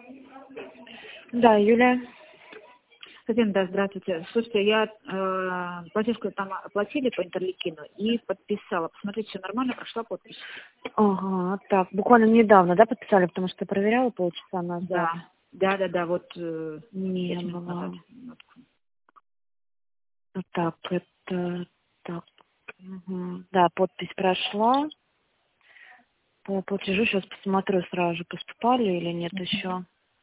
Да, Юлия. Татьяна, да, здравствуйте. Слушайте, я платежку там оплатили по Интерликину и подписала. Посмотрите, все нормально, прошла подпись. Ага, так, буквально недавно, да, подписали, потому что проверяла полчаса назад. Да, вот Не 5 минут было. назад. Так, это, так, да, подпись прошла. По платежу сейчас посмотрю сразу же, поступали или нет еще.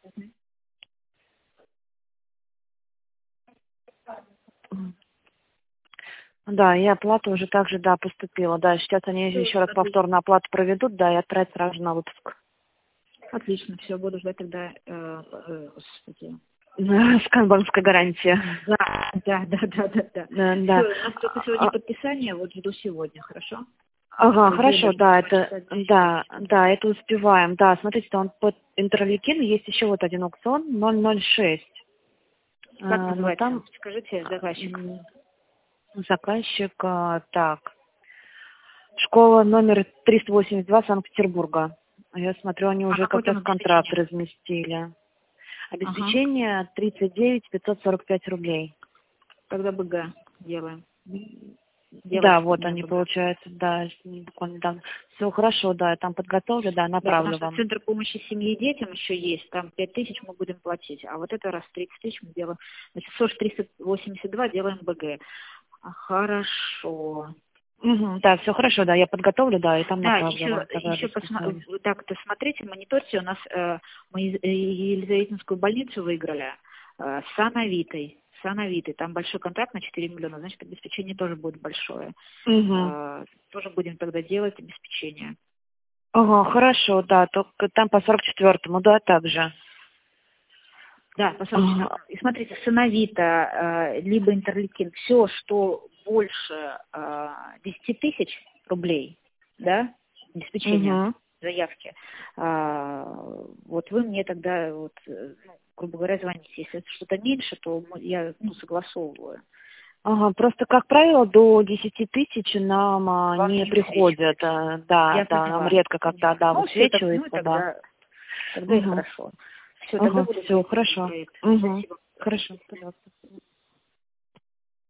Да, и оплата уже также, да, поступила. Да, сейчас они еще раз повторно оплату проведут, да, и отправят сразу же на выпуск. Отлично, все, буду ждать тогда господи. Сканбанковская гарантия. Да. Да. Все, у нас только сегодня подписание, вот жду сегодня, хорошо? Ага, хорошо, да, это, да, это успеваем. Да, смотрите, там под Интерликин есть еще вот один аукцион 006. Как называется? Там Скажите, заказчик. Заказчик, так, школа номер 382 Санкт-Петербурга. Я смотрю, они уже как-то в контракт разместили. Обеспечение 39 545 рублей. Тогда БГ делаем. Да, вот они, получается, да, буквально недавно. Все хорошо, да, я там подготовлю, да, направлю вам. Центр помощи семье и детям еще есть, там 5000 мы будем платить, а вот это раз 30 тысяч мы делаем, значит, СОЖ 382 делаем БГ. Хорошо. Да, все хорошо, да, я подготовлю, да, и там направлю еще так-то смотрите, мониторьте, у нас мы Елизаветинскую больницу выиграли с Сановитой, там большой контракт на 4 миллиона, значит, обеспечение тоже будет большое. Тоже будем тогда делать обеспечение. Ага, хорошо, да, только там по 44-му, да, также. Да, по 44-му. И смотрите, Сановита, либо Интерликин, все, что больше 10 тысяч рублей, да, обеспечение заявки, вот вы мне тогда, вот, грубо говоря, звоните. Если это что-то меньше, то я согласовываю. Ага, просто, как правило, до 10 тысяч нам не приходят. Да, нам редко когда, да, высвечивается, да. Тогда и хорошо. Все, тогда буду все, хорошо. Спасибо. Хорошо, пожалуйста.